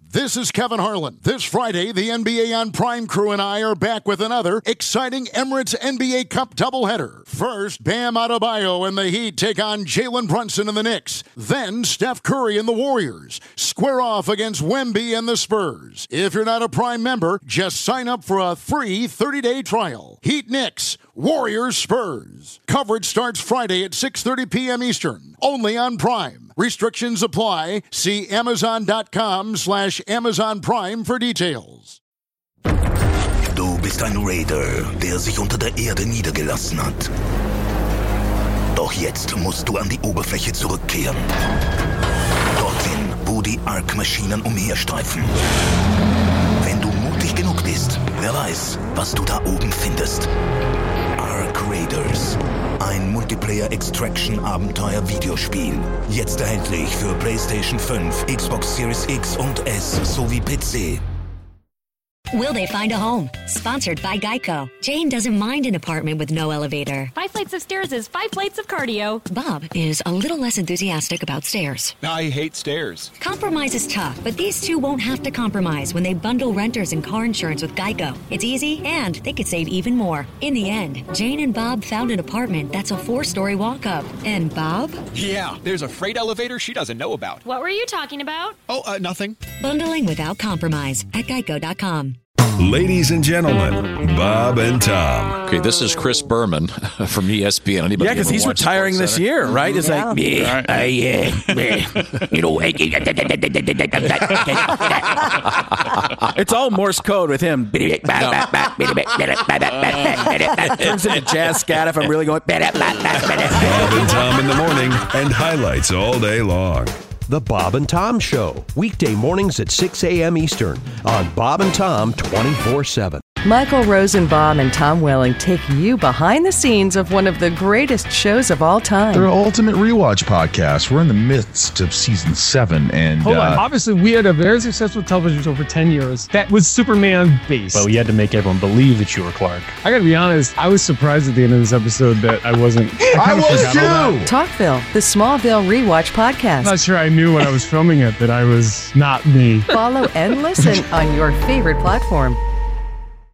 This is Kevin Harlan. This Friday, the NBA on Prime crew and I are back with another exciting Emirates NBA Cup doubleheader. First, Bam Adebayo and the Heat take on Jalen Brunson and the Knicks. Then, Steph Curry and the Warriors square off against Wemby and the Spurs. If you're not a Prime member, just sign up for a free 30-day trial. Heat Knicks, Warriors Spurs. Coverage starts Friday at 6:30 p.m. Eastern, only on Prime. Restrictions apply. See Amazon.com/Amazon Prime for details. Du bist ein Raider, der sich unter der Erde niedergelassen hat. Doch jetzt musst du an die Oberfläche zurückkehren. Dorthin, wo die Ark-Maschinen umherstreifen. Wenn du mutig genug bist, wer weiß, was du da oben findest. Ark Raiders. Ein Multiplayer-Extraction-Abenteuer-Videospiel. Jetzt erhältlich für PlayStation 5, Xbox Series X und S sowie PC. Will they find a home? Sponsored by Geico. Jane doesn't mind an apartment with no elevator. 5 flights of stairs is 5 plates of cardio. Bob is a little less enthusiastic about stairs. I hate stairs. Compromise is tough, but these two won't have to compromise when they bundle renters and car insurance with Geico. It's easy, and they could save even more. In the end, Jane and Bob found an apartment that's a 4-story walk-up. And Bob? Yeah, there's a freight elevator she doesn't know about. What were you talking about? Oh, nothing. Bundling without compromise at Geico.com. Ladies and gentlemen, Bob and Tom. Okay, this is Chris Berman from ESPN. Anybody yeah, because he's retiring this year, right? It's like, it's all Morse code with him. Turns into jazz scat if I'm really going. Bob and Tom in the morning and highlights all day long. The Bob and Tom Show, weekday mornings at 6 a.m. Eastern on Bob and Tom 24/7. Michael Rosenbaum and Tom Welling take you behind the scenes of one of the greatest shows of all time. Their Ultimate Rewatch podcast. We're in the midst of season 7. And hold on. Obviously, we had a very successful television show for 10 years that was Superman based. But we had to make everyone believe that you were Clark. I gotta be honest, I was surprised at the end of this episode that I wasn't. I was too! Talkville, the Smallville Rewatch podcast. I'm not sure I knew when I was filming it that I was not me. Follow and listen on your favorite platform.